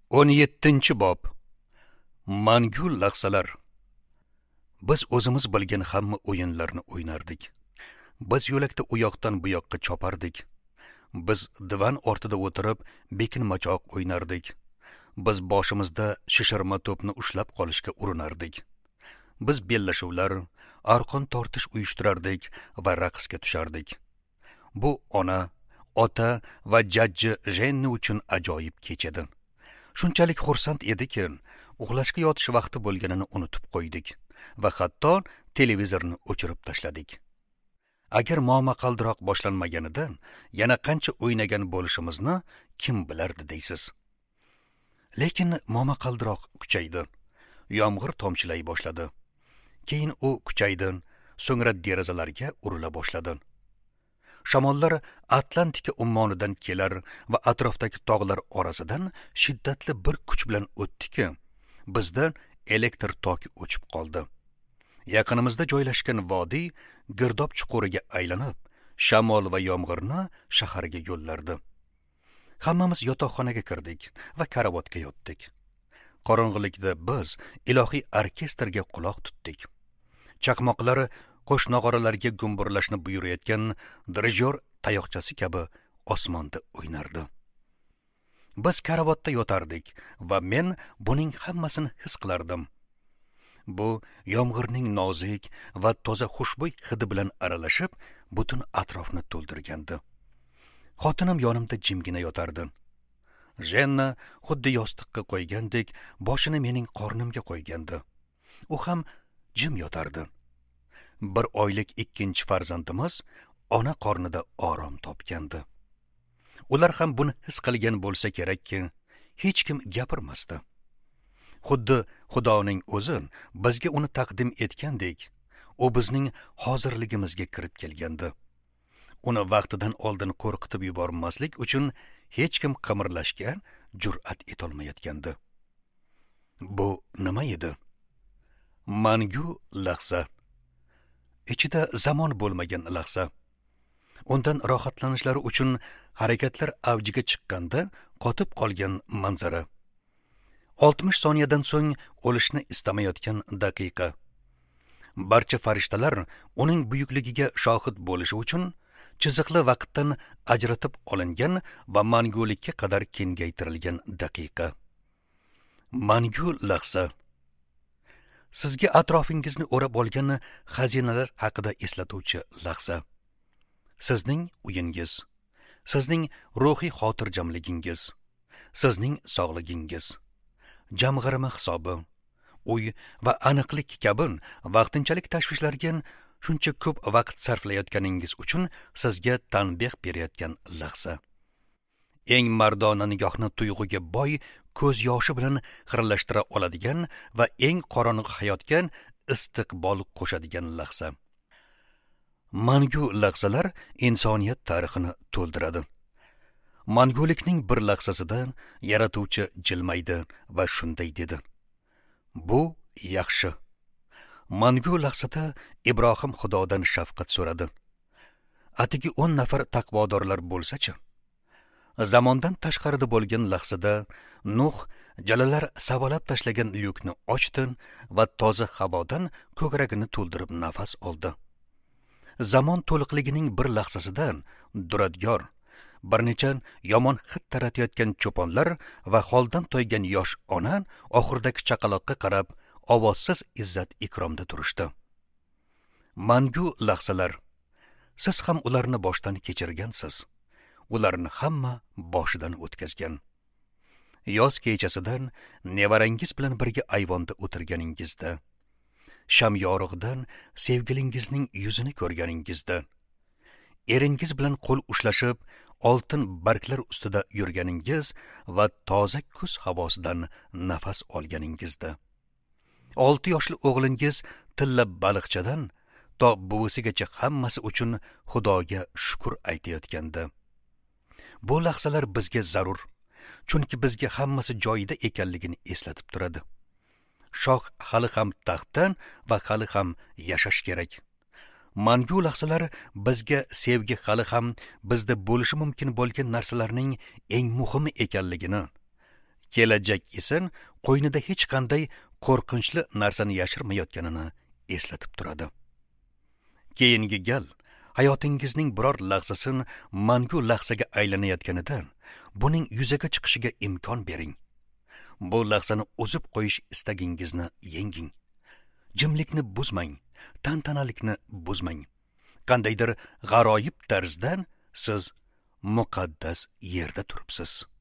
17-bob. Mangu lahzalar. Biz o'zimiz bilgan hamma o'yinlarni o'ynardik. Biz yo'lakda u yoqdan bu yoqqa chopardik. Biz divan ortida o'tirib bekin-machoq o'ynardik. Biz boshimizda shishirma to'pni ushlab qolishga urinardik. Biz bellashuvlar, arqon tortish uyushtirardik va raqsga tushardik. Bu ona, ota va jajji Jenni uchun ajoyib kech edi. Shunchalik xursand ediki, uxlashga yotish vaqti bo'lganini unutib qo'ydik va hatto televizorni o'chirib tashladik. Agar momaqaldiroq boshlanmaganida yana qancha o'ynagan bo'lishimizni kim bilardi deysiz. Lekin momaqaldiroq kuchaydi. Yomg'ir tomchilay boshladi. Keyin u kuchaydi, so'ngra derazalarga urila boshladi. Shamollar Atlantika ummonidan kelar va atrofdagi tog'lar orasidan shiddatli bir kuch bilan o'tdiki, bizda elektr toki o'chib qoldi. Yaqinimizda joylashgan vodiy girdob chuquriga aylanib, shamol va yomg'irni shaharga yo'llardi. Hammamiz yotoqxonaga kirdik va karavotga yotdik. Qorong'ilikda biz ilohiy orkestrga quloq tutdik. Chaqmoqlar qo'shnog'oralarga gumburlashni buyurayotgan dirijor tayoqchasi kabi osmonda o'ynardi. Biz karavotda yotardik va men buning hammasini his qilardim. Bu yomg'irning nozik va toza xushbo'y hidi bilan aralashib, butun atrofni to'ldirgandi. Xotinim yonimda jimgina yotardi. Jenna xuddi yostiqqa qo'ygandek boshini mening qornimga qo'ygandi. U ham jim yotardi. Bir oylik ikkinchi farzandimiz ona qornida orom topgandi. Ular ham buni his qilgan bo'lsa kerakki, hech kim gapirmasdi. Xuddi Xudoning o'zi bizga uni taqdim etgandek, u bizning hozirligimizga kirib kelgandi. Uni vaqtidan oldin qo'rqitib yubormaslik uchun hech kim qimirlashga jur'at etolmayotgandi. Bu nima edi? Mangu lahza. Ichida zamon bo'lmagan lahza. Undan rohatlanishlari uchun harakatlar avjiga chiqqanda qotib qolgan manzara. 60 soniyadan so'ng o'lishni istamayotgan daqiqa. Barcha farishtalar uning buyukligiga shohid bo'lishi uchun chiziqli vaqtdan ajratib olingan va mangulikka qadar kengaytirilgan daqiqa. Mangu lahza. Sizga atrofingizni o'rab olgan xazinalar haqida eslatuvchi lahza. Sizning uyingiz, sizning ruhiy xotirjamligingiz, sizning sog'ligingiz, jamg'arma hisobi, uy va aniqlik kabi vaqtinchalik tashvishlarga shuncha ko'p vaqt sarflayotganingiz uchun sizga tanbeh berayotgan lahza. Eng mardona nigohni tuyg'uga boy ko'z yoshi bilan xirlashtira oladigan va eng qorong'i hayotga istiqbol qo'shadigan lahza. Mangu lahzalar insoniyat tarixini to'ldiradi. Mangulikning bir lahzasida yaratuvchi jilmaydi va shunday dedi: Bu yaxshi. Mangu lahzada Ibrohim Xudodan shafqat so'radi. Atigi 10 nafar taqvodorlar bo'lsa-chi? Zamondan tashqarida bo'lgan lahzada Nuh jalalar savalab tashlagan lyukni ochdi va toza havodan ko'kragini to'ldirib nafas oldi. Zamon to'liqligining bir lahzasidan duradgor, bir necha yomon hid taratayotgan cho'ponlar va holdan toygan yosh ona oxirdagi chaqaloqqa qarab ovozsiz izzat ikromda turishdi. Mangu lahzalar. Siz ham ularni boshdan kechirgansiz. Ularni hamma boshidan o'tkazgan. Yoz kechasidan nevarangiz bilan birga ayvonda o'tirganingizda, sham yorug'idan sevgilingizning yuzini ko'rganingizda, eringiz bilan qo'l ushlashib, oltin barglar ustida yurganingiz va toza kuz havosidan nafas olganingizda, 6 yoshli o'g'lingiz tilla baliqchadan to buvisigacha hammasi uchun Xudoga shukr aytayotganda. Bu lahzalar bizga zarur, chunki bizga hammasi joyida ekanligini eslatib turadi. Shoh hali ham taxtdan va hali ham yashash kerak. Mangu lahzalar bizga sevgi hali ham bizda bo'lishi mumkin bo'lgan narsalarning eng muhimi ekanligini, kelajak esa qo'ynida hech qanday qo'rqinchli narsani yashirmayotganini eslatib turadi. Keyingi gal hayotingizning biror lahzasin mangu lahzaga aylanayotganidan buning yuzaga chiqishiga imkon bering. Bu lahzani o'zib qo'yish istagingizni yenging. Jimlikni buzmang, tantanalikni buzmang. Qandaydir g'aroyib tarzdan siz muqaddas yerda turibsiz.